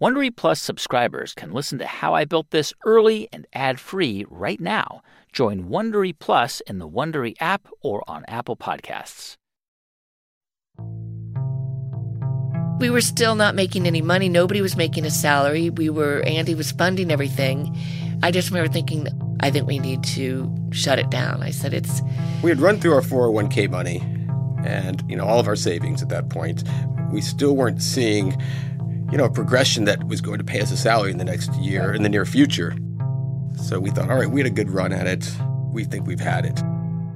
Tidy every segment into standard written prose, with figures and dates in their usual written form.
Wondery Plus subscribers can listen to How I Built This early and ad-free right now. Join Wondery Plus in the Wondery app or on Apple Podcasts. We were still not making any money. Nobody was making a salary. Andy was funding everything. I just remember thinking, I think we need to shut it down. I said We had run through our 401k money and, all of our savings at that point. We still weren't seeing, a progression that was going to pay us a salary in the next year, in the near future. So we thought, all right, we had a good run at it. We think we've had it.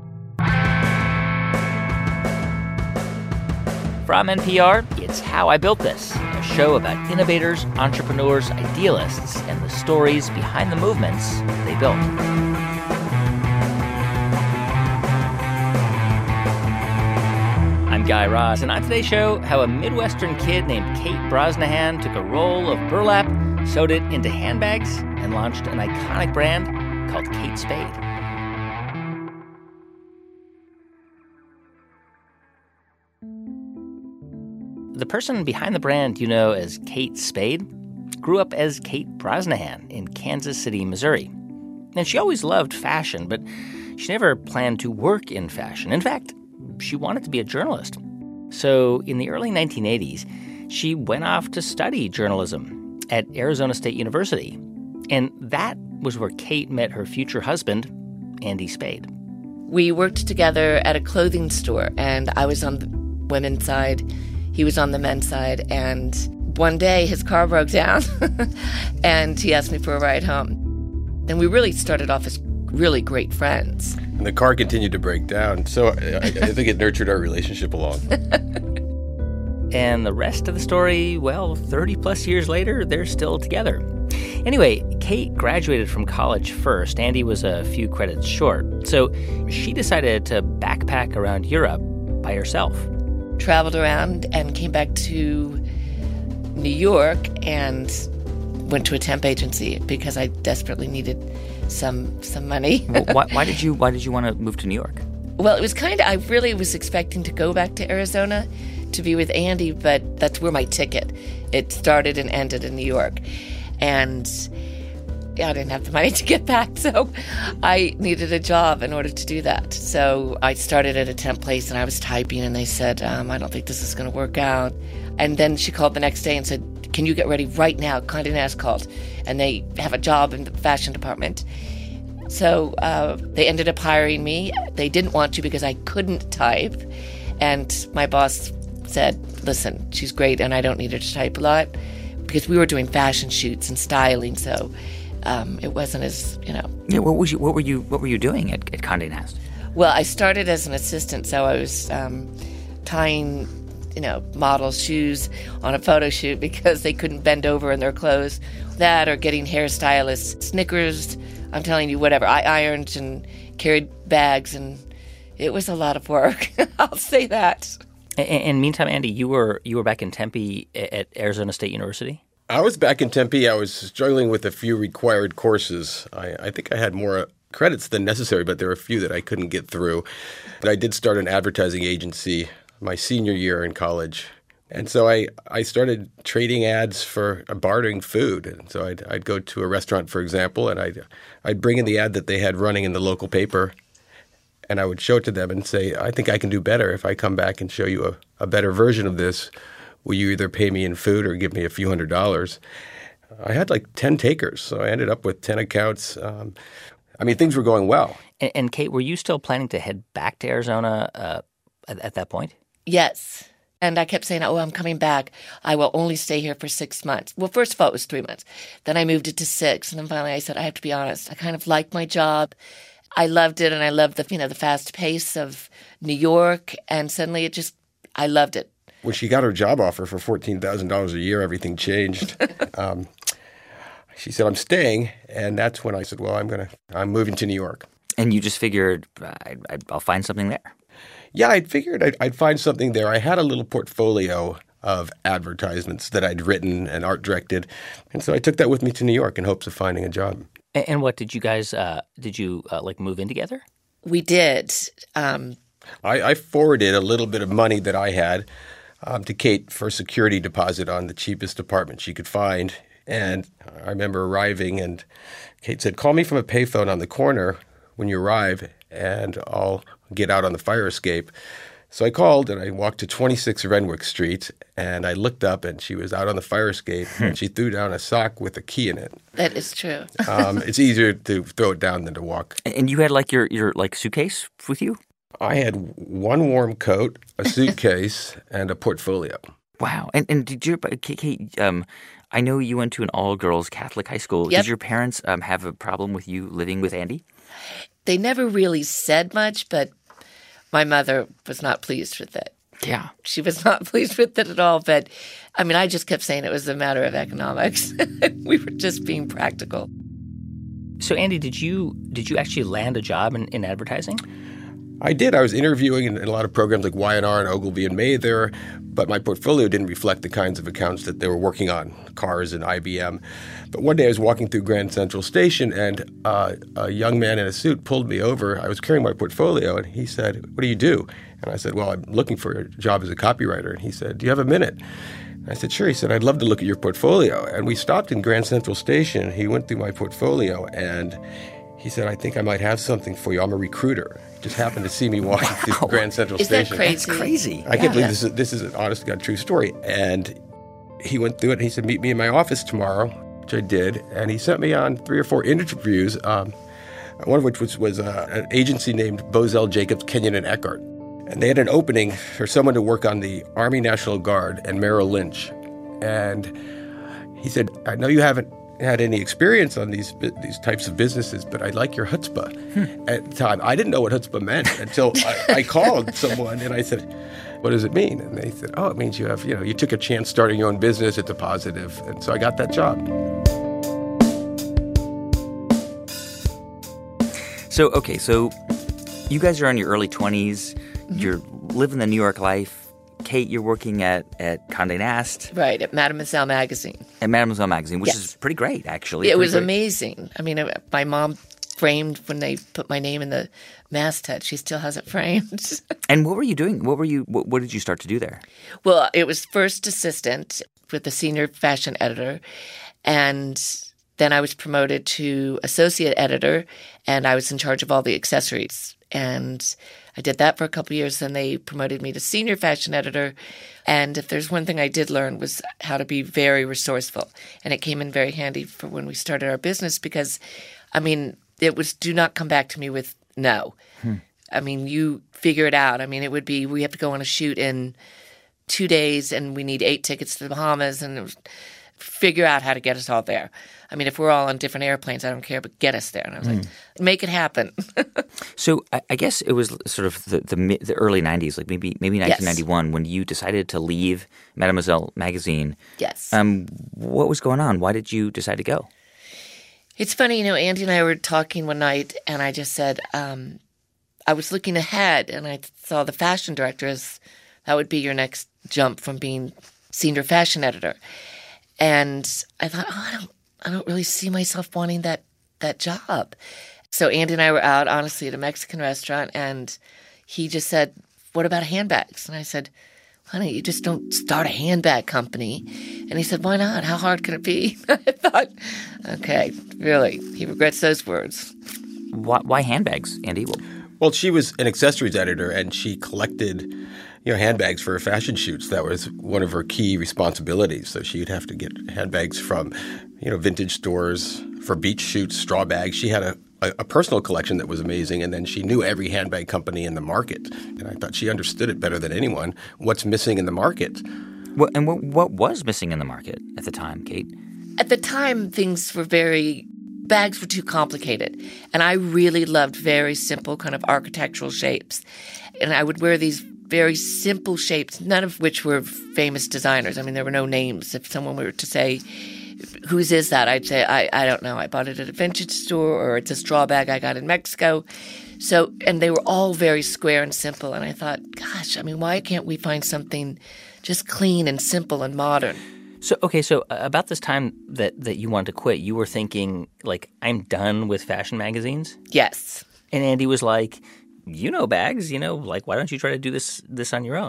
From NPR, it's How I Built This, a show about innovators, entrepreneurs, idealists, and the stories behind the movements they built. I'm Guy Raz, and on today's show, how a Midwestern kid named Kate Brosnahan took a roll of burlap, sewed it into handbags, and launched an iconic brand called Kate Spade. The person behind the brand you know as Kate Spade grew up as Kate Brosnahan in Kansas City, Missouri. And she always loved fashion, but she never planned to work in fashion. In fact, she wanted to be a journalist. So in the early 1980s, she went off to study journalism at Arizona State University. And that was where Kate met her future husband, Andy Spade. We worked together at a clothing store, and I was on the women's side. He was on the men's side, and one day his car broke down, and he asked me for a ride home. Then we really started off as really great friends. And the car continued to break down, so I think it nurtured our relationship along. And the rest of the story, 30-plus years later, they're still together. Anyway, Kate graduated from college first. Andy was a few credits short, so she decided to backpack around Europe by herself. Traveled around and came back to New York and went to a temp agency because I desperately needed some money. Why did you want to move to New York? Well, it was I really was expecting to go back to Arizona to be with Andy, but that's where my ticket. It started and ended in New York. And I didn't have the money to get back, so I needed a job in order to do that. So I started at a temp place, and I was typing, and they said, I don't think this is going to work out. And then she called the next day and said, can you get ready right now? Condé Nast called, and they have a job in the fashion department. So they ended up hiring me. They didn't want to because I couldn't type. And my boss said, listen, she's great, and I don't need her to type a lot, because we were doing fashion shoots and styling, so it wasn't as, Yeah, what were you doing at Condé Nast? Well, I started as an assistant, so I was tying, models' shoes on a photo shoot because they couldn't bend over in their clothes. That or getting hairstylists Snickers. I'm telling you, whatever. I ironed and carried bags, and it was a lot of work. I'll say that. And meantime, Andy, you were back in Tempe at Arizona State University? I was back in Tempe. I was struggling with a few required courses. I think I had more credits than necessary, but there were a few that I couldn't get through. But I did start an advertising agency my senior year in college. And so I started trading ads for bartering food. And so I'd go to a restaurant, for example, and I'd bring in the ad that they had running in the local paper, and I would show it to them and say, I think I can do better if I come back and show you a better version of this. Will you either pay me in food or give me a few $100s? I had 10 takers, so I ended up with 10 accounts. Things were going well. And Kate, were you still planning to head back to Arizona at that point? Yes. And I kept saying, I'm coming back. I will only stay here for 6 months. Well, first of all, it was 3 months. Then I moved it to 6. And then finally I said, I have to be honest. I kind of liked my job. I loved it. And I loved the fast pace of New York. And suddenly I loved it. When she got her job offer for $14,000 a year, everything changed. She said, I'm staying. And that's when I said, I'm moving to New York. And you just figured, I'll find something there. Yeah, I figured I'd find something there. I had a little portfolio of advertisements that I'd written and art directed. And so I took that with me to New York in hopes of finding a job. And what did you guys, move in together? We did. I forwarded a little bit of money that I had to Kate for a security deposit on the cheapest apartment she could find. And I remember arriving, and Kate said, "Call me from a payphone on the corner when you arrive, and I'll get out on the fire escape." So I called, and I walked to 26 Renwick Street, and I looked up, and she was out on the fire escape, and she threw down a sock with a key in it. That is true. It's easier to throw it down than to walk. And you had like your like suitcase with you? I had one warm coat, a suitcase, and a portfolio. Wow. And did your Kate? I know you went to an all-girls Catholic high school. Yep. Did your parents have a problem with you living with Andy? They never really said much, but my mother was not pleased with it. Yeah. She was not pleased with it at all. But, I mean, I just kept saying it was a matter of economics. We were just being practical. So, Andy, did you actually land a job in advertising? I did. I was interviewing in a lot of programs like Y&R and Ogilvy and Mather, but my portfolio didn't reflect the kinds of accounts that they were working on, cars and IBM. But one day I was walking through Grand Central Station, and a young man in a suit pulled me over. I was carrying my portfolio, and he said, "What do you do?" And I said, "Well, I'm looking for a job as a copywriter." And he said, "Do you have a minute?" I said, "Sure." He said, "I'd love to look at your portfolio." And we stopped in Grand Central Station. He went through my portfolio, and he said, "I think I might have something for you. I'm a recruiter." He just happened to see me walking through Grand Central Station. Is that crazy? That's crazy. I can't believe this is an honest-to-God true story. And he went through it, and he said, "Meet me in my office tomorrow," which I did. And he sent me on 3 or 4 interviews, one of which was an agency named Bozell, Jacobs, Kenyon, and Eckhart. And they had an opening for someone to work on the Army National Guard and Merrill Lynch. And he said, "I know you haven't had any experience on these types of businesses, but I like your chutzpah." At the time, I didn't know what chutzpah meant until I called someone and I said, "What does it mean?" And they said, "Oh, it means you took a chance starting your own business. It's a positive." And so I got that job. So you guys are in your early 20s. Mm-hmm. You're living the New York life. Kate, you're working at Condé Nast. Right, at Mademoiselle Magazine. At Mademoiselle Magazine, which Yes. is pretty great, actually. It was great. amazing. I mean, my mom framed when they put my name in the masthead. She still has it framed. And what were you doing? What did you start to do there? Well, it was first assistant with the senior fashion editor, and then I was promoted to associate editor, and I was in charge of all the accessories. And I did that for a couple of years. Then they promoted me to senior fashion editor. And if there's one thing I did learn was how to be very resourceful. And it came in very handy for when we started our business because, I mean, it was do not come back to me with no. I mean, you figure it out. I mean, it would be we have to go on a shoot in 2 days and we need 8 tickets to the Bahamas and it was, figure out how to get us all there. I mean, if we're all on different airplanes, I don't care, but get us there. And I was like, make it happen. So I guess it was sort of the early 90s, like maybe 1991, when you decided to leave Mademoiselle Magazine. Yes. What was going on? Why did you decide to go? It's funny, Andy and I were talking one night, and I just said, I was looking ahead, and I saw the fashion director as that would be your next jump from being senior fashion editor. And I thought, I don't really see myself wanting that job. So Andy and I were out, honestly, at a Mexican restaurant, and he just said, "What about handbags?" And I said, "Honey, you just don't start a handbag company." And he said, "Why not? How hard can it be?" I thought, okay, really, he regrets those words. Why handbags, Andy? Well, she was an accessories editor, and she collected handbags for her fashion shoots. That was one of her key responsibilities. So she'd have to get handbags from, vintage stores for beach shoots, straw bags. She had a personal collection that was amazing, and then she knew every handbag company in the market. And I thought she understood it better than anyone, what's missing in the market. What was missing in the market at the time, Kate? At the time, bags were too complicated. And I really loved very simple kind of architectural shapes. And I would wear these very simple shapes, none of which were famous designers. I mean, there were no names. If someone were to say, "Whose is that?" I'd say, I don't know. I bought it at a vintage store, or it's a straw bag I got in Mexico. So, and they were all very square and simple. And I thought, gosh, I mean, why can't we find something just clean and simple and modern? So about this time that you wanted to quit, you were thinking, like, I'm done with fashion magazines? Yes. And Andy was like, bags, like, why don't you try to do this on your own?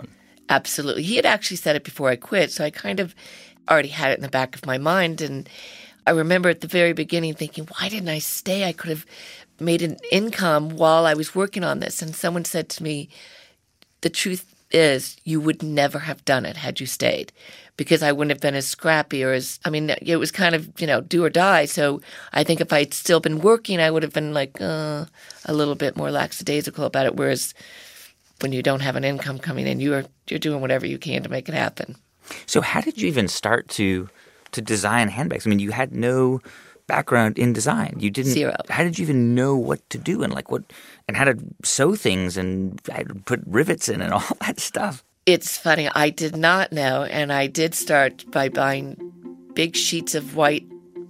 Absolutely. He had actually said it before I quit, so I kind of already had it in the back of my mind. And I remember at the very beginning thinking, why didn't I stay? I could have made an income while I was working on this. And someone said to me, the truth is you would never have done it had you stayed, because I wouldn't have been as scrappy or it was kind of, do or die. So I think if I'd still been working, I would have been like a little bit more lackadaisical about it. Whereas when you don't have an income coming in, you're doing whatever you can to make it happen. So how did you even start to design handbags? I mean, you had no background in design. You didn't. Zero. How did you even know what to do and how to sew things and how to put rivets in and all that stuff? It's funny. I did not know, and I did start by buying big sheets of white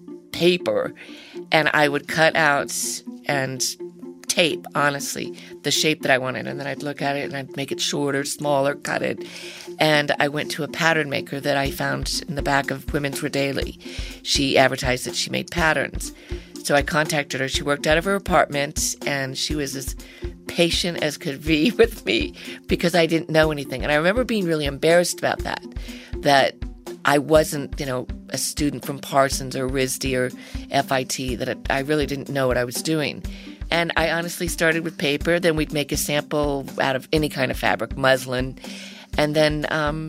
paper, and I would cut out and tape, honestly, the shape that I wanted. And then I'd look at it and I'd make it shorter, smaller, cut it. And I went to a pattern maker that I found in the back of Women's Wear Daily. She advertised that she made patterns. So I contacted her. She worked out of her apartment, and she was as patient as could be with me because I didn't know anything. And I remember being really embarrassed about that I wasn't, a student from Parsons or RISD or FIT, that I really didn't know what I was doing. And I honestly started with paper. Then we'd make a sample out of any kind of fabric, muslin. And then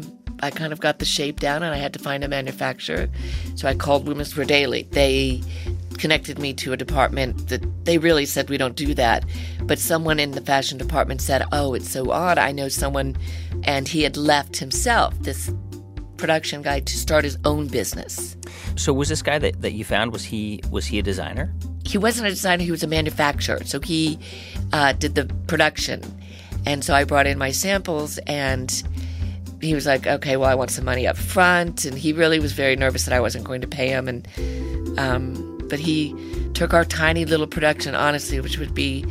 I kind of got the shape down, and I had to find a manufacturer. So I called Women's Wear Daily. They connected me to a department that they really said, we don't do that. But someone in the fashion department said, oh, it's so odd. I know someone, and he had left himself, this production guy, to start his own business. So was this guy that you found, was he a designer? He wasn't a designer, he was a manufacturer. So he did the production. And so I brought in my samples, and he was like, okay, well, I want some money up front. And he really was very nervous that I wasn't going to pay him. And but he took our tiny little production, honestly, which would be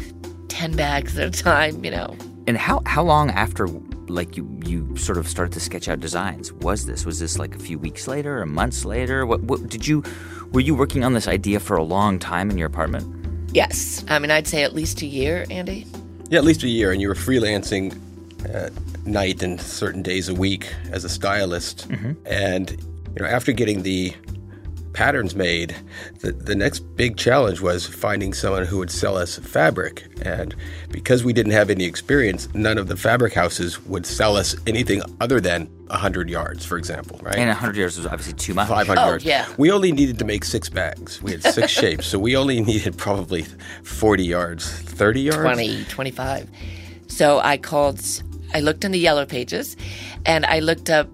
10 bags at a time, And how long after you sort of started to sketch out designs was this? Was this like a few weeks later or months later? Were you working on this idea for a long time in your apartment? Yes. I'd say at least a year, Andy. Yeah, at least a year. And you were freelancing at night and certain days a week as a stylist. Mm-hmm. And after getting the patterns made, the next big challenge was finding someone who would sell us fabric. And because we didn't have any experience, none of the fabric houses would sell us anything other than 100 yards, for example, right? And 100 yards was obviously too much. 500 yards. Yeah. We only needed to make 6 bags. We had 6 shapes, so we only needed probably 40 yards, 30 yards? 20, 25. So I looked in the Yellow Pages, and I looked up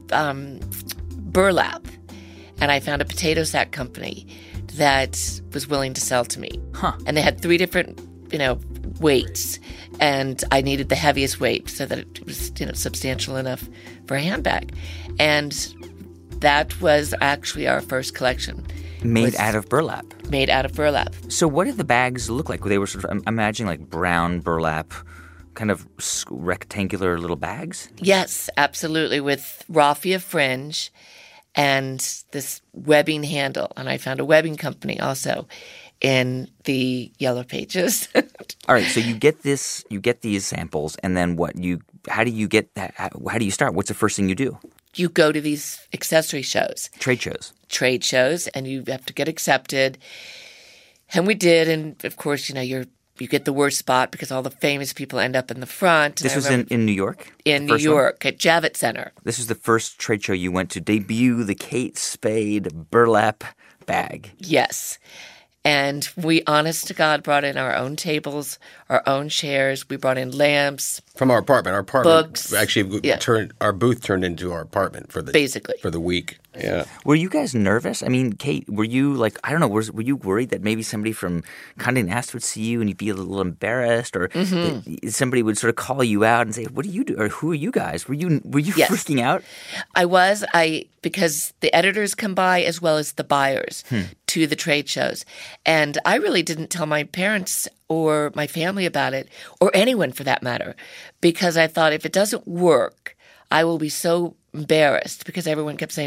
burlap. And I found a potato sack company that was willing to sell to me. Huh. And they had 3 different, weights. And I needed the heaviest weight so that it was, substantial enough for a handbag. And that was actually our first collection. Made out of burlap. Made out of burlap. So what did the bags look like? They were sort of, I'm imagining like brown burlap, kind of rectangular little bags? Yes, absolutely, with raffia fringe and this webbing handle. And I found a webbing company also in the Yellow Pages. All right, so you get these samples, and then what? How do you get that? How do you start? What's the first thing you do? You go to these accessory shows. Trade shows, and you have to get accepted. And we did, and of course, you get the worst spot because all the famous people end up in the front. This was in New York? In New York, at Javits Center. This was the first trade show you went to debut the Kate Spade burlap bag. Yes. And we, honest to God, brought in our own tables, our own chairs. We brought in lamps. From our apartment. Our apartment books. Actually, our booth turned into our apartment for the week. Yeah. Were you guys nervous? I mean, Kate, were you were you worried that maybe somebody from Condé Nast would see you and you'd be a little embarrassed, or somebody would sort of call you out and say, "What do you do?" or "Who are you guys?" Were you Yes. freaking out? I was. Because the editors come by as well as the buyers to the trade shows, and I really didn't tell my parents or my family about it, or anyone for that matter, because I thought if it doesn't work, I will be so embarrassed, because everyone kept saying,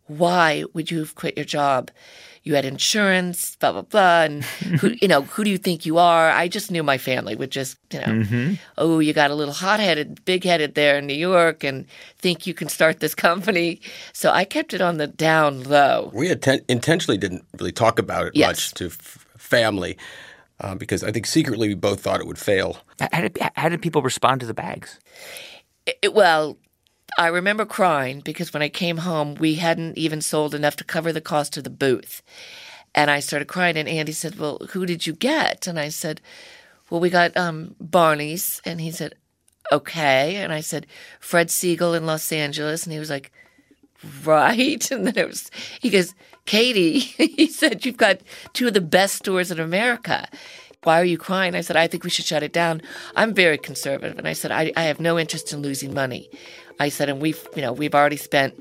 why would you have quit your job? You had insurance, blah, blah, blah. And, who do you think you are? I just knew my family would just, oh, you got a little hot-headed, big-headed there in New York and think you can start this company. So I kept it on the down low. We intentionally didn't really talk about it much to family because I think secretly we both thought it would fail. How did people respond to the bags? Well, I remember crying because when I came home, we hadn't even sold enough to cover the cost of the booth. And I started crying, and Andy said, well, who did you get? And I said, well, we got Barney's. And he said, okay. And I said, Fred Siegel in Los Angeles. And he was like, right. And then he goes, Katie, he said, you've got two of the best stores in America. Why are you crying? I said, I think we should shut it down. I'm very conservative. And I said, I have no interest in losing money. I said, and we've already spent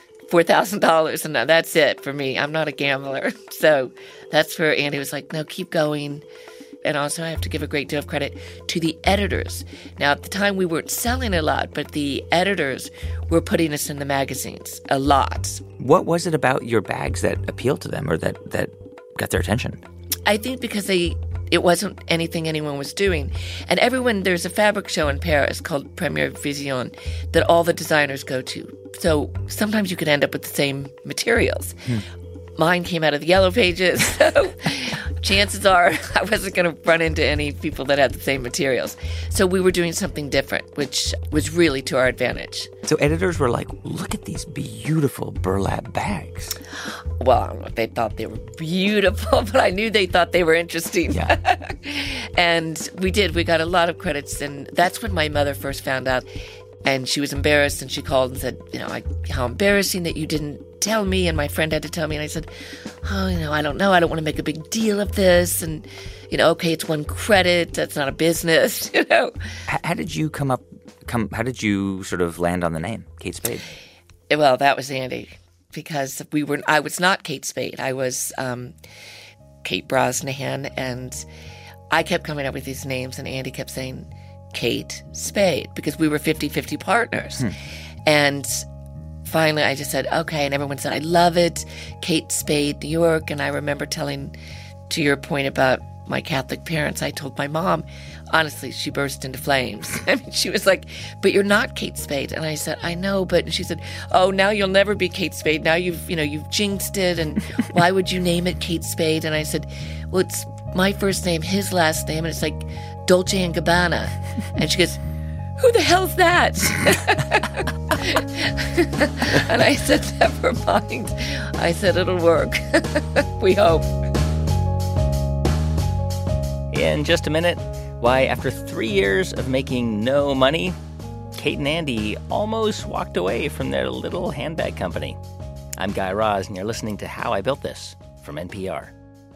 $4,000 and that's it for me. I'm not a gambler. So that's where Andy was like, no, keep going. And also I have to give a great deal of credit to the editors. Now, at the time we weren't selling a lot, but the editors were putting us in the magazines a lot. What was it about your bags that appealed to them or that got their attention? I think because it wasn't anything anyone was doing. And there's a fabric show in Paris called Première Vision that all the designers go to. So sometimes you could end up with the same materials. Mine came out of the Yellow Pages, so chances are I wasn't going to run into any people that had the same materials. So we were doing something different, which was really to our advantage. So editors were like, look at these beautiful burlap bags. Well, I don't know if they thought they were beautiful, but I knew they thought they were interesting. Yeah. And we did. We got a lot of credits, and that's when my mother first found out. And she was embarrassed, and she called and said, how embarrassing that you didn't tell me, and my friend had to tell me. And I said, I don't know. I don't want to make a big deal of this. And, okay, it's one credit. That's not a business, How did you how did you sort of land on the name, Kate Spade? Well, that was Andy, because I was not Kate Spade. I was Kate Brosnahan, and I kept coming up with these names, and Andy kept saying Kate Spade, because we were 50-50 partners. And finally I just said, okay, and everyone said, I love it, Kate Spade, New York. And I remember telling, to your point about my Catholic parents, I told my mom, honestly, she burst into flames. I mean, she was like, but you're not Kate Spade. And I said, I know, but, and she said, oh, now you'll never be Kate Spade. Now you've jinxed it, and why would you name it Kate Spade? And I said, well, it's my first name, his last name, and it's like Dolce & Gabbana. And she goes, who the hell's that? And I said, never mind. I said, it'll work. We hope. In just a minute, why after 3 years of making no money, Kate and Andy almost walked away from their little handbag company. I'm Guy Raz, and you're listening to How I Built This from NPR.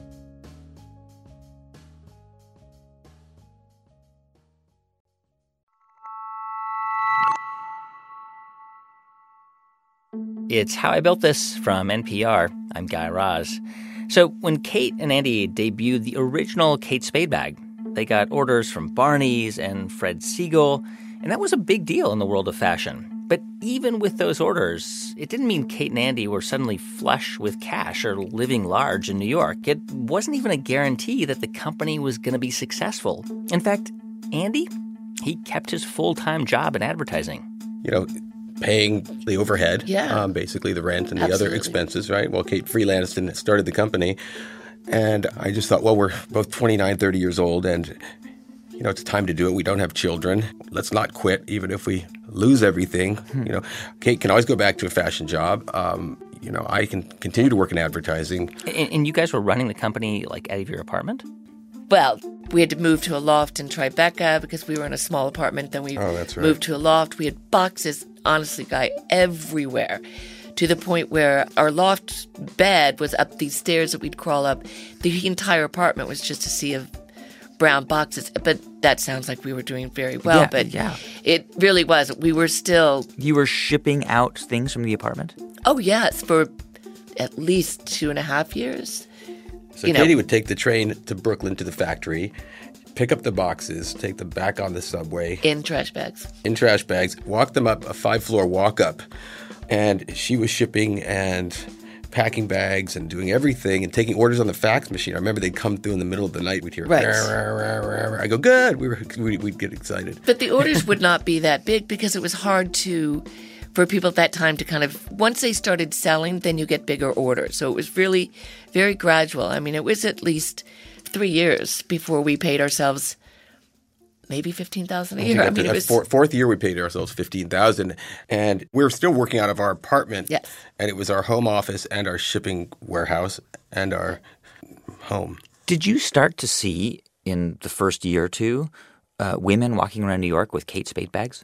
It's How I Built This from NPR. I'm Guy Raz. So when Kate and Andy debuted the original Kate Spade bag, they got orders from Barney's and Fred Siegel, and that was a big deal in the world of fashion. But even with those orders, it didn't mean Kate and Andy were suddenly flush with cash or living large in New York. It wasn't even a guarantee that the company was going to be successful. In fact, Andy, he kept his full-time job in advertising. Paying the overhead, basically the rent and the other expenses, right? Well, Kate freelanced and started the company. And I just thought, well, we're both 29, 30 years old, and, it's time to do it. We don't have children. Let's not quit, even if we lose everything. Kate can always go back to a fashion job. I can continue to work in advertising. And you guys were running the company, out of your apartment? Well, we had to move to a loft in Tribeca because we were in a small apartment. Then we moved to a loft. We had boxes, honestly, Guy, everywhere, to the point where our loft bed was up these stairs that we'd crawl up. The entire apartment was just a sea of brown boxes. But that sounds like we were doing very well. It really was. We were still... You were shipping out things from the apartment? Oh, yes, for at least 2.5 years. So Katie would take the train to Brooklyn to the factory, pick up the boxes, take them back on the subway. In trash bags. Walk them up a 5-floor walk up And she was shipping and packing bags and doing everything and taking orders on the fax machine. I remember they'd come through in the middle of the night. We'd hear, Right. "Rah, rah, rah, rah." I go, good. We'd get excited. But the orders would not be that big because it was hard for people at that time to kind of, once they started selling, then you get bigger orders. So it was really very gradual. I mean, it was at least 3 years before we paid ourselves maybe $15,000 a year. I mean, it was fourth year we paid ourselves $15,000, and we were still working out of our apartment. Yes. And it was our home office and our shipping warehouse and our home. Did you start to see in the first year or two women walking around New York with Kate Spade bags?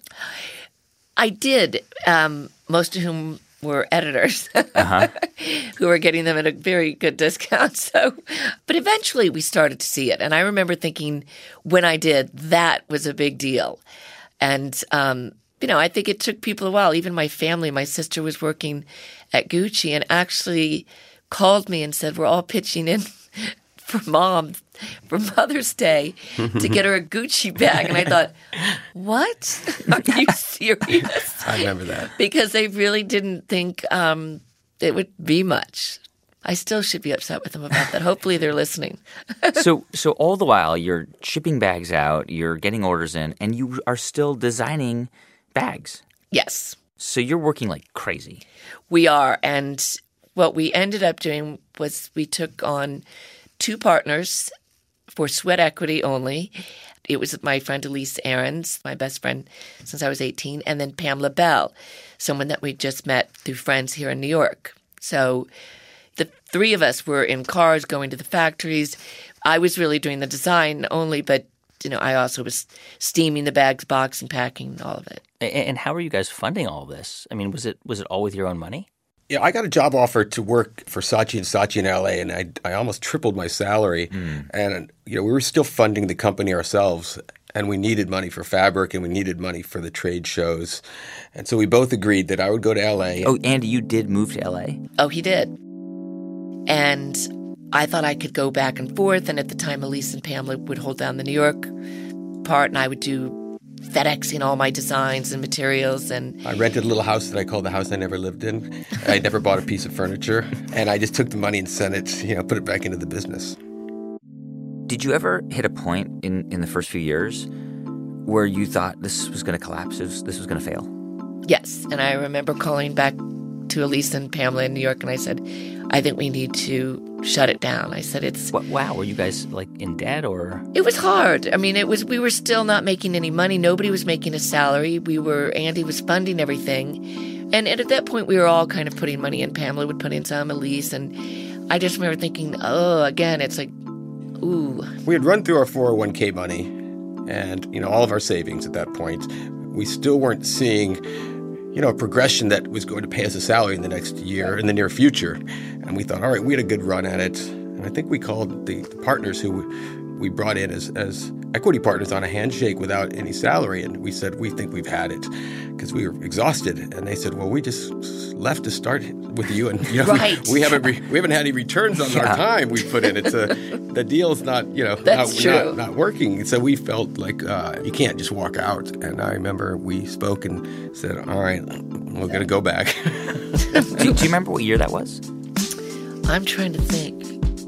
I did, most of whom were editors who were getting them at a very good discount. So, but eventually we started to see it. And I remember thinking when I did, that was a big deal. And, I think it took people a while. Even my family, my sister was working at Gucci and actually called me and said, we're all pitching in for Mom for Mother's Day to get her a Gucci bag. And I thought, what? Are you serious? I remember that. Because they really didn't think it would be much. I still should be upset with them about that. Hopefully they're listening. So all the while you're shipping bags out, you're getting orders in, and you are still designing bags. Yes. So you're working like crazy. We are. And what we ended up doing was we took on 2 partners for sweat equity only. It was my friend Elise Ahrens, my best friend since I was 18, and then Pamela Bell, someone that we just met through friends here in New York. So the 3 of us were in cars going to the factories. I was really doing the design only, but I also was steaming the bags, boxing, packing, all of it. And how are you guys funding all of this? I mean, was it all with your own money? Yeah, I got a job offer to work for Saatchi & Saatchi in LA, and I almost tripled my salary. And we were still funding the company ourselves, and we needed money for fabric, and we needed money for the trade shows. And so we both agreed that I would go to LA. Oh, Andy, you did move to LA? Oh, he did. And I thought I could go back and forth, and at the time Elise and Pamela would hold down the New York part, and I would do FedExing all my designs and materials. And I rented a little house that I called the house I never lived in. I never bought a piece of furniture. And I just took the money and sent it, put it back into the business. Did you ever hit a point in the first few years where you thought this was going to collapse, this was going to fail? Yes. And I remember calling back to Elise and Pamela in New York, and I said, I think we need to shut it down. I said, Wow, were you guys like in debt or? It was hard. I mean, we were still not making any money. Nobody was making a salary. Andy was funding everything. And at that point, we were all kind of putting money in. Pamela would put in some, Elise. And I just remember thinking, again, it's like, ooh. We had run through our 401k money and, all of our savings at that point. We still weren't seeing a progression that was going to pay us a salary in the next year, in the near future. And we thought, all right, we had a good run at it. And I think we called the partners who we brought in as equity partners on a handshake without any salary. And we said, we think we've had it because we were exhausted. And they said, well, we just left to start with you. And, right. we haven't had any returns on our time we put in. The deal's not, That's true. not working. So we felt like you can't just walk out. And I remember we spoke and said, all right, we're going to go back. Do you remember what year that was? I'm trying to think.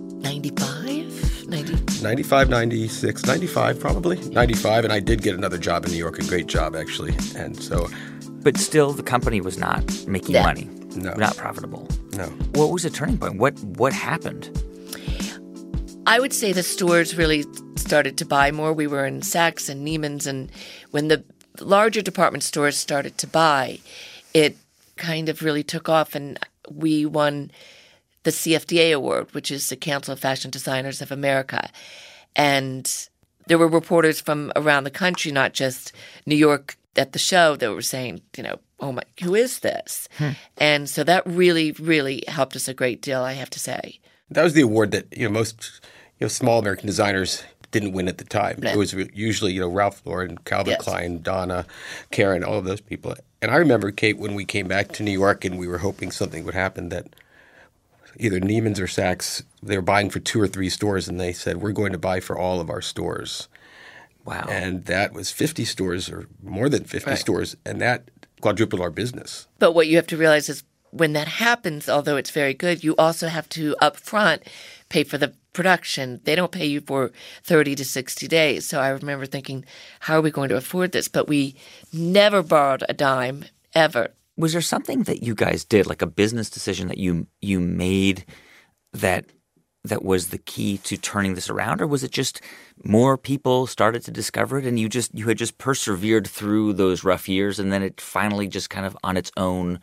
95, 96, 95 probably. 95, and I did get another job in New York, a great job actually. And so... But still, the company was not making money. No. Not profitable. No. What was the turning point? What happened? I would say the stores really started to buy more. We were in Saks and Neiman's, and when the larger department stores started to buy, it kind of really took off, and we won the CFDA award, which is the Council of Fashion Designers of America. And there were reporters from around the country, not just New York, at the show that were saying, oh my, who is this? And so that really, really helped us a great deal, I have to say. That was the award that, most, small American designers didn't win at the time. No. It was usually, Ralph Lauren, Calvin Yes. Klein, Donna, Karen, all of those people. And I remember, Kate, when we came back to New York and we were hoping something would happen, that either Neiman's or Saks, they were buying for 2 or 3 stores, and they said, we're going to buy for all of our stores. Wow. And that was 50 stores or more than 50 Right. stores. And that quadrupled our business. But what you have to realize is when that happens, although it's very good, you also have to upfront pay for the production. They don't pay you for 30 to 60 days. So I remember thinking, how are we going to afford this? But we never borrowed a dime, ever. Was there something that you guys did, like a business decision that you made that was the key to turning this around, or was it just more people started to discover it and you had just persevered through those rough years and then it finally just kind of on its own,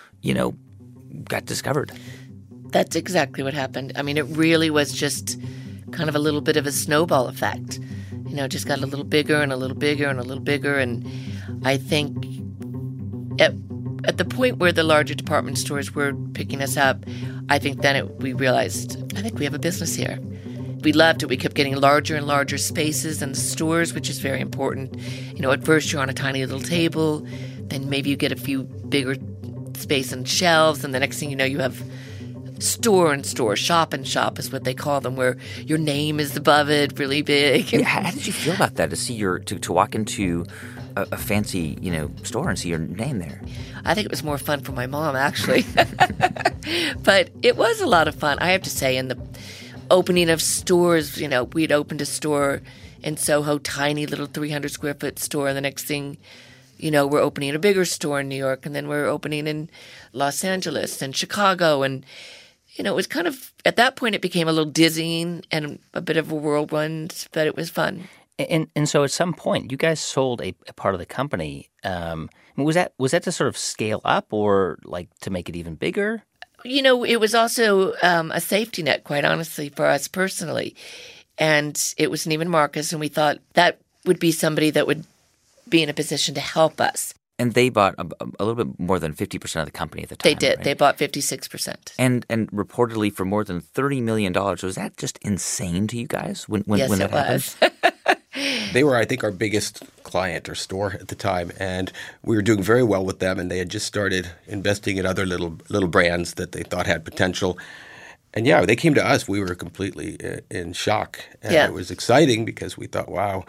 got discovered? That's exactly what happened. I mean, it really was just kind of a little bit of a snowball effect. Just got a little bigger and a little bigger and a little bigger. And I think at the point where the larger department stores were picking us up, I think then we realized, I think we have a business here. We loved it. We kept getting larger and larger spaces in the stores, which is very important. At first you're on a tiny little table, then maybe you get a few bigger space and shelves, and the next thing you know, you have store and store, shop and shop is what they call them, where your name is above it, really big. Yeah, how did you feel about that, to see to walk into a fancy, store and see your name there? I think it was more fun for my mom, actually. But it was a lot of fun, I have to say. In the opening of stores, we'd opened a store in Soho, tiny little 300 square foot store. And the next thing, we're opening a bigger store in New York, and then we're opening in Los Angeles and Chicago. And, it was kind of, at that point, it became a little dizzying and a bit of a whirlwind, but it was fun. And so at some point, you guys sold a part of the company. Was that to sort of scale up or like to make it even bigger? It was also a safety net, quite honestly, for us personally. And it was Neiman Marcus, and we thought that would be somebody that would be in a position to help us. And they bought a little bit more than 50% of the company at the time. They did. Right? They bought 56%. And reportedly for more than $30 million. Was that just insane to you guys when yes, that was. happened? They were, I think, our biggest client or store at the time, and we were doing very well with them, and they had just started investing in other little brands that they thought had potential. And yeah, they came to us. We were completely in shock. And It was exciting because we thought, wow,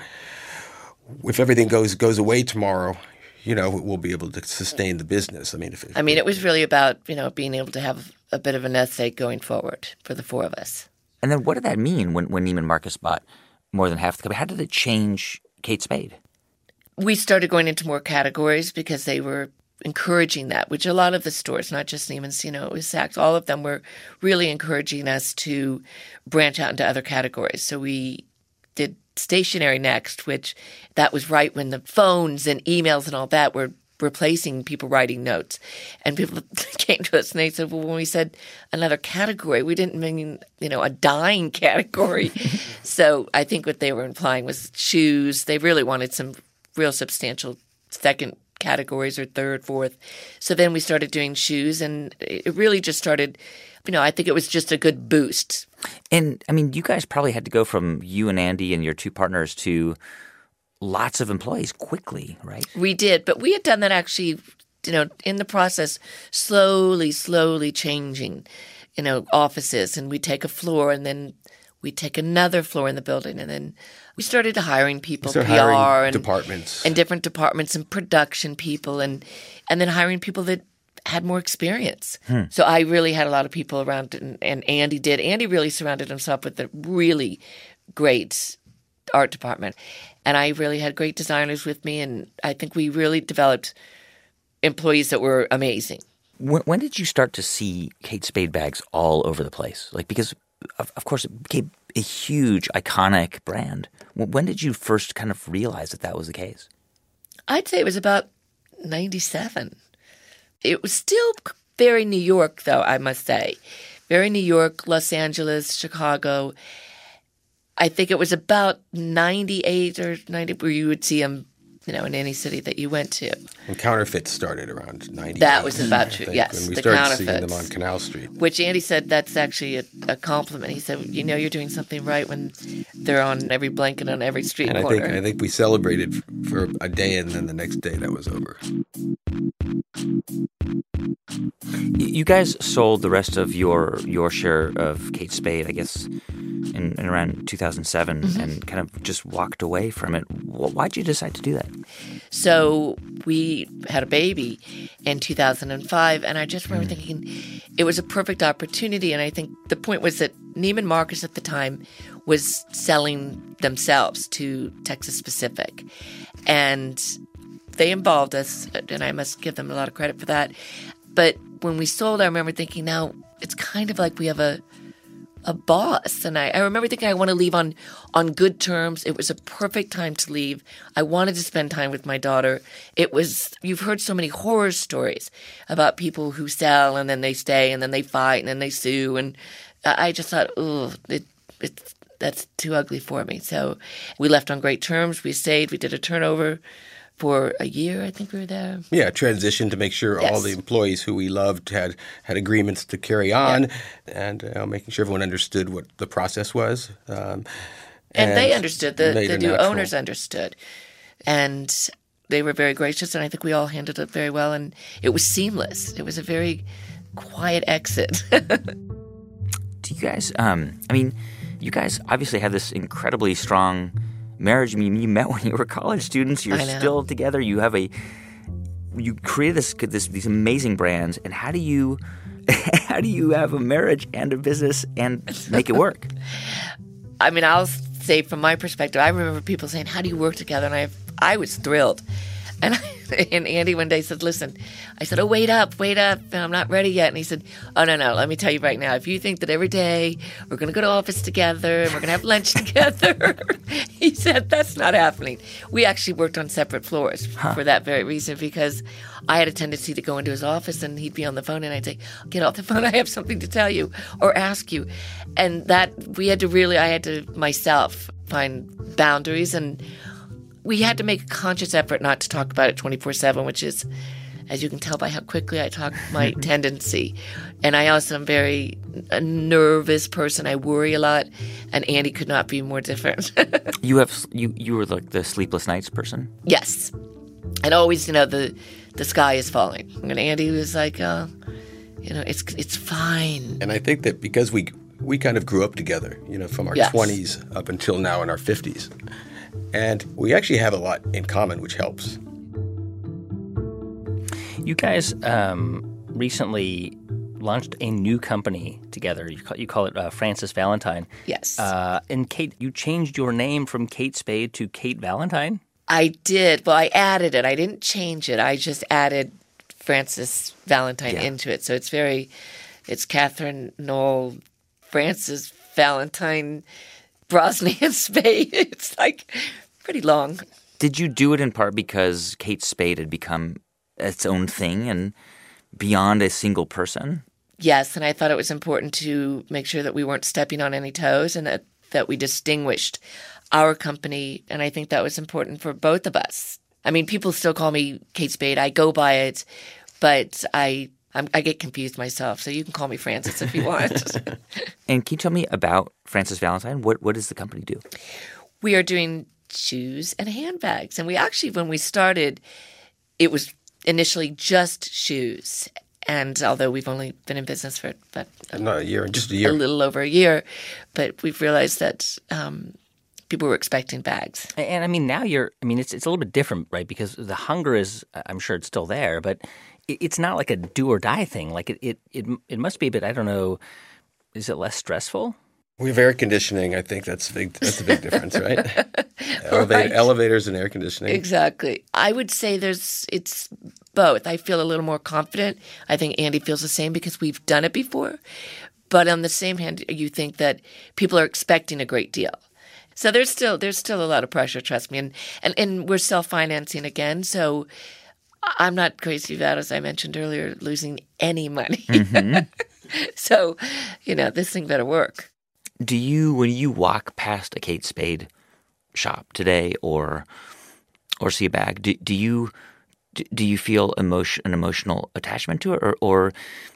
if everything goes away tomorrow, we'll be able to sustain the business. It was really about, being able to have a bit of a nest egg going forward for the four of us. And then what did that mean when Neiman Marcus bought more than half the company? How did it change Kate Spade? We started going into more categories because they were encouraging that, which a lot of the stores, not just Neiman's, it was Saks, all of them were really encouraging us to branch out into other categories. So we did stationery next, which that was right when the phones and emails and all that were replacing people writing notes. And people came to us and they said, well, when we said another category, we didn't mean, a dying category. So I think what they were implying was shoes. They really wanted some real substantial second categories or third, fourth. So then we started doing shoes, and it really just started, I think it was just a good boost. And, you guys probably had to go from you and Andy and your two partners to lots of employees quickly, right? We did, but we had done that actually, in the process, slowly changing, offices. And we'd take a floor, and then we'd take another floor in the building, and then we started hiring people, PR hiring departments. And different departments and production people, and then hiring people that had more experience. So I really had a lot of people around, and Andy did. Andy really surrounded himself with a really great art department. And I really had great designers with me, and I think we really developed employees that were amazing. When did you start to see Kate Spade bags all over the place? Because, of course, it became a huge, iconic brand. When did you first kind of realize that was the case? I'd say it was about 97. It was still very New York, though, I must say. Very New York, Los Angeles, Chicago. I think it was about 98 or 90 where you would see them, in any city that you went to. And counterfeits started around 98. That was about true, yes. When we the started seeing them on Canal Street. Which Andy said that's actually a compliment. He said, you're doing something right when they're on every blanket on every street and corner. I think we celebrated for a day, and then the next day that was over. You guys sold the rest of your share of Kate Spade, I guess, in around 2007, and kind of just walked away from it. Why'd you decide to do that? So we had a baby in 2005, and I just remember thinking it was a perfect opportunity. And I think the point was that Neiman Marcus at the time was selling themselves to Texas Pacific, and they involved us, and I must give them a lot of credit for that. But when we sold, I remember thinking, now it's kind of like we have a boss. And I remember thinking I want to leave on good terms. It was a perfect time to leave. I wanted to spend time with my daughter. You've heard so many horror stories about people who sell and then they stay and then they fight and then they sue. And I just thought, that's too ugly for me. So we left on great terms. We stayed. We did a turnover for a year, I think we were there. Yeah, transition to make sure all the employees who we loved had agreements to carry on, and making sure everyone understood what the process was. And they understood. The new owners understood. And they were very gracious, and I think we all handled it very well, and it was seamless. It was a very quiet exit. Do you guys, you guys obviously have this incredibly strong marriage. I mean, you met when you were college students. You're still together. You created these amazing brands. And how do you have a marriage and a business and make it work? I mean, I'll say from my perspective, I remember people saying, "How do you work together?" And I was thrilled. And Andy one day said, "Listen," I said, "Oh, wait up, I'm not ready yet." And he said, "Oh, no, let me tell you right now, if you think that every day we're going to go to office together and we're going to have lunch together," he said, "that's not happening." We actually worked on separate floors for that very reason, because I had a tendency to go into his office and he'd be on the phone and I'd say, "Get off the phone, I have something to tell you or ask you." And that I had to myself find boundaries, and we had to make a conscious effort not to talk about it 24/7, which is, as you can tell by how quickly I talk, my tendency. And I also am a nervous person. I worry a lot, and Andy could not be more different. You were like the sleepless nights person? Yes. And always, the sky is falling. And Andy was like, it's fine. And I think that because we kind of grew up together, from our 20s up until now in our 50s. And we actually have a lot in common, which helps. You guys recently launched a new company together. You call it Frances Valentine. Yes. And Kate, you changed your name from Kate Spade to Kate Valentine? I did. Well, I added it. I didn't change it. I just added Frances Valentine into it. So it's Catherine Knoll, Frances Valentine, Brosnan Spade. It's like pretty long. Did you do it in part because Kate Spade had become its own thing and beyond a single person? Yes, and I thought it was important to make sure that we weren't stepping on any toes and that we distinguished our company, and I think that was important for both of us. I mean, people still call me Kate Spade. I go by it, but I get confused myself, so you can call me Frances if you want. And can you tell me about Frances Valentine? What does the company do? We are doing shoes and handbags. And we actually, when we started, it was initially just shoes. And although we've only been in business for not a year, just a year. A little over a year. But we've realized that people were expecting bags. And I mean, now it's a little bit different, right? Because the hunger is, I'm sure it's still there, but it's not like a do or die thing. Like it must be, but I don't know. Is it less stressful? We have air conditioning. I think that's a big difference, right? Right. Elevators and air conditioning. Exactly. I would say it's both. I feel a little more confident. I think Andy feels the same because we've done it before. But on the same hand, you think that people are expecting a great deal. So there's still a lot of pressure, trust me. And we're self-financing again, so I'm not crazy about, as I mentioned earlier, losing any money. Mm-hmm. So, this thing better work. Do you, when you walk past a Kate Spade shop today or see a bag, do you feel an emotional attachment to it, or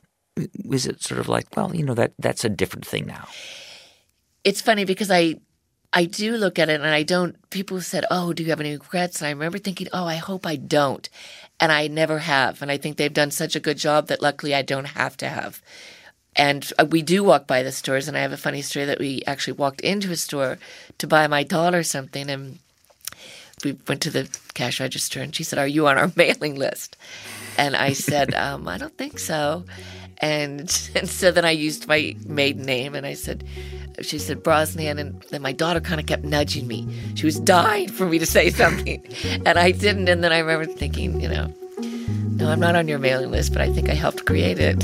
is it sort of like, well, that's a different thing now? It's funny because I do look at it and I don't. People said, "Oh, do you have any regrets?" And I remember thinking, "Oh, I hope I don't," and I never have. And I think they've done such a good job that luckily I don't have to have. And we do walk by the stores, and I have a funny story that we actually walked into a store to buy my daughter something, and we went to the cash register, and she said, "Are you on our mailing list?" And I said, "I don't think so." And so then I used my maiden name, and she said Brosnahan, and then my daughter kind of kept nudging me. She was dying for me to say something, and I didn't. And then I remember thinking, no, I'm not on your mailing list, but I think I helped create it.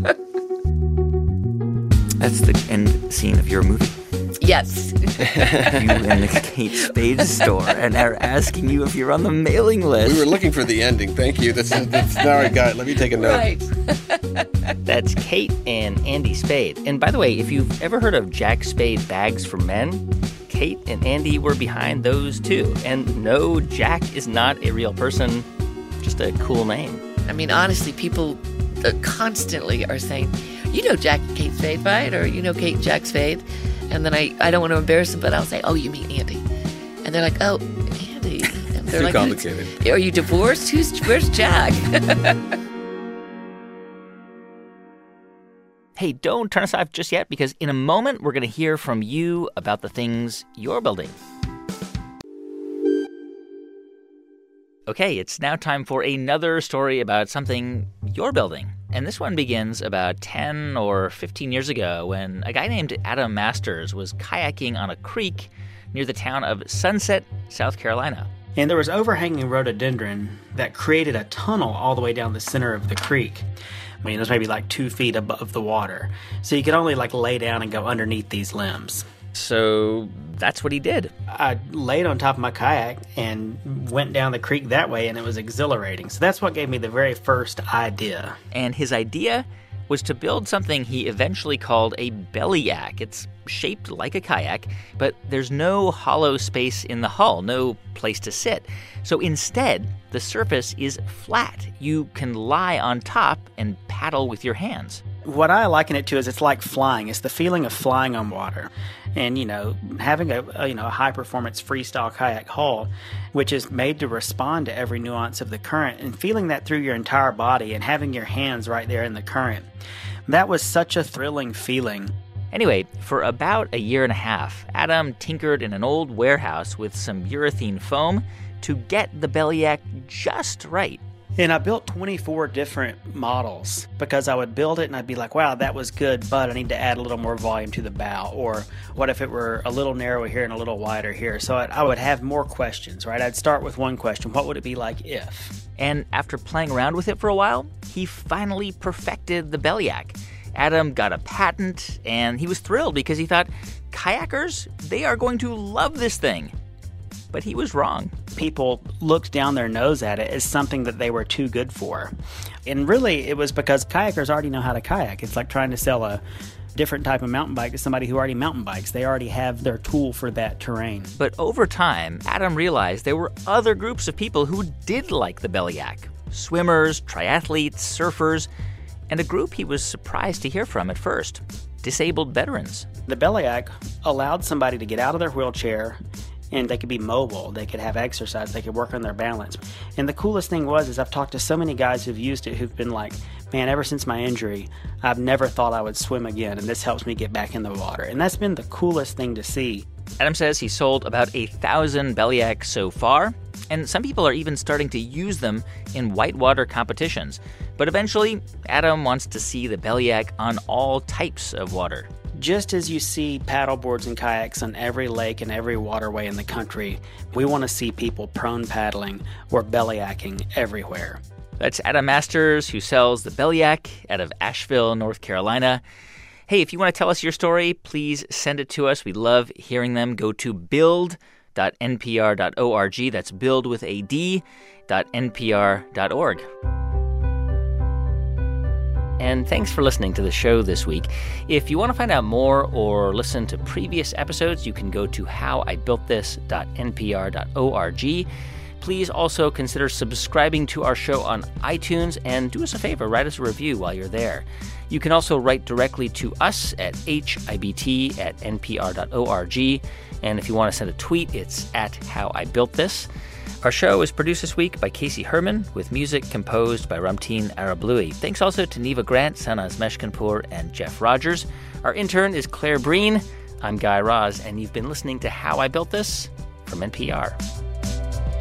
That's the end scene of your movie. Yes. You in the Kate Spade store, and they're asking you if you're on the mailing list. We were looking for the ending. Thank you. That's now I got it. Let me take a note. Right. That's Kate and Andy Spade. And by the way, if you've ever heard of Jack Spade bags for men, Kate and Andy were behind those too. And no, Jack is not a real person, just a cool name. I mean, honestly, people constantly are saying, "You know Jack and Kate Spade, right?" Or "You know Kate and Jack Spade?" And then I don't want to embarrass them, but I'll say, "Oh, you mean Andy?" And they're like, "Oh, Andy." And they're Too like, complicated. "Are you divorced? Where's Jack?" Hey, don't turn us off just yet, because in a moment we're going to hear from you about the things you're building. Okay, it's now time for another story about something you're building. And this one begins about 10 or 15 years ago when a guy named Adam Masters was kayaking on a creek near the town of Sunset, South Carolina. And there was overhanging rhododendron that created a tunnel all the way down the center of the creek. I mean, it was maybe like 2 feet above the water. So you could only lay down and go underneath these limbs. So that's what he did. I laid on top of my kayak and went down the creek that way, and it was exhilarating. So that's what gave me the very first idea. And his idea was to build something he eventually called a belly-ack. It's shaped like a kayak, but there's no hollow space in the hull, no place to sit. So instead, the surface is flat. You can lie on top and paddle with your hands. What I liken it to is it's like flying. It's the feeling of flying on water. And, having a high-performance freestyle kayak hull, which is made to respond to every nuance of the current, and feeling that through your entire body and having your hands right there in the current, that was such a thrilling feeling. Anyway, for about a year and a half, Adam tinkered in an old warehouse with some urethane foam to get the belly-ack just right. And I built 24 different models because I would build it and I'd be like, wow, that was good, but I need to add a little more volume to the bow. Or what if it were a little narrower here and a little wider here? So I would have more questions, right? I'd start with one question. What would it be like if? And after playing around with it for a while, he finally perfected the belly-ack. Adam got a patent, and he was thrilled because he thought, kayakers, they are going to love this thing. But he was wrong. People looked down their nose at it as something that they were too good for. And really, it was because kayakers already know how to kayak. It's like trying to sell a different type of mountain bike to somebody who already mountain bikes. They already have their tool for that terrain. But over time, Adam realized there were other groups of people who did like the belly-ack. Swimmers, triathletes, surfers, and a group he was surprised to hear from at first. Disabled veterans. The belly-ack allowed somebody to get out of their wheelchair, and they could be mobile, they could have exercise, they could work on their balance. And the coolest thing is I've talked to so many guys who've used it who've been like, man, ever since my injury, I've never thought I would swim again, and this helps me get back in the water. And that's been the coolest thing to see. Adam says he sold about 1,000 belly-acks so far, and some people are even starting to use them in whitewater competitions. But eventually, Adam wants to see the belly-ack on all types of water. Just as you see paddleboards and kayaks on every lake and every waterway in the country, we want to see people prone paddling or belly-acking everywhere. That's Adam Masters, who sells the belly-ack out of Asheville, North Carolina. Hey, if you want to tell us your story, please send it to us. We love hearing them. Go to build.npr.org. That's build with a d.npr.org. And thanks for listening to the show this week. If you want to find out more or listen to previous episodes, you can go to howibuiltthis.npr.org. Please also consider subscribing to our show on iTunes, and do us a favor, write us a review while you're there. You can also write directly to us at hibt@npr.org. And if you want to send a tweet, it's at howibuiltthis. Our show is produced this week by Casey Herman, with music composed by Ramteen Arablouei. Thanks also to Neva Grant, Sanaz Meshkinpour, and Jeff Rogers. Our intern is Claire Breen. I'm Guy Raz, and you've been listening to How I Built This from NPR.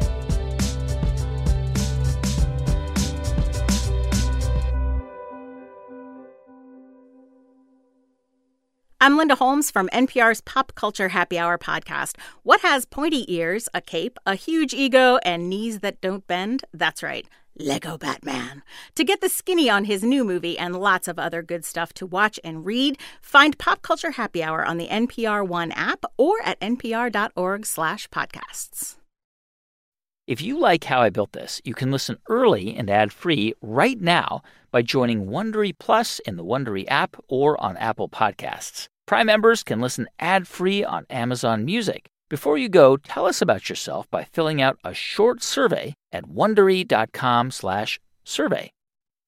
I'm Linda Holmes from NPR's Pop Culture Happy Hour podcast. What has pointy ears, a cape, a huge ego, and knees that don't bend? That's right, Lego Batman. To get the skinny on his new movie and lots of other good stuff to watch and read, find Pop Culture Happy Hour on the NPR One app or at npr.org/podcasts. If you like How I Built This, you can listen early and ad-free right now by joining Wondery Plus in the Wondery app or on Apple Podcasts. Prime members can listen ad-free on Amazon Music. Before you go, tell us about yourself by filling out a short survey at Wondery.com/survey.